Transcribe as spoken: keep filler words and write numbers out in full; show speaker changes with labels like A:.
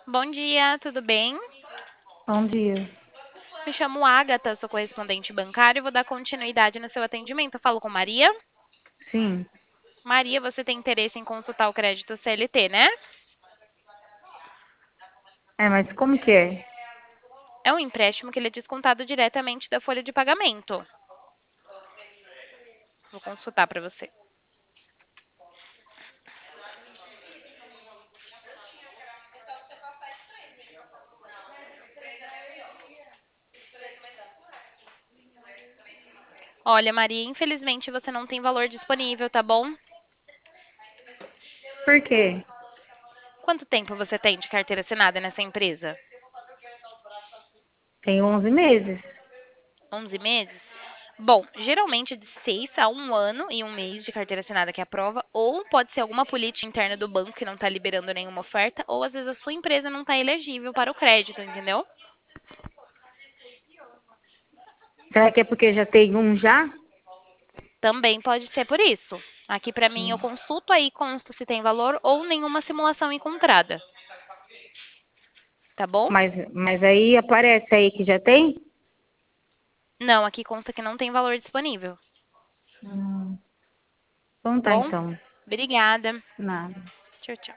A: Bom dia, tudo bem?
B: Bom dia.
A: Me chamo Agatha, sou correspondente bancário e vou dar continuidade no seu atendimento. Eu falo com Maria.
B: Sim.
A: Maria, você tem interesse em consultar o crédito C L T, né?
B: É, mas como que é?
A: É um empréstimo que ele é descontado diretamente da folha de pagamento. Vou consultar para você. Olha, Maria, infelizmente você não tem valor disponível, tá bom?
B: Por quê?
A: Quanto tempo você tem de carteira assinada nessa empresa?
B: Tem onze meses.
A: Onze meses? Bom, geralmente é de seis a um ano e um mês de carteira assinada que aprova, ou pode ser alguma política interna do banco que não está liberando nenhuma oferta, ou às vezes a sua empresa não está elegível para o crédito, entendeu?
B: Será que é porque já tem um já?
A: Também pode ser por isso. Aqui para mim eu
B: Hum.
A: consulto aí consta se tem valor ou nenhuma simulação encontrada, tá bom?
B: Mas, mas aí aparece aí que já tem?
A: Não, aqui consta que não tem valor disponível,
B: Hum. Então
A: tá
B: tá,
A: bom?
B: então.
A: Obrigada.
B: Nada.
A: Tchau, tchau.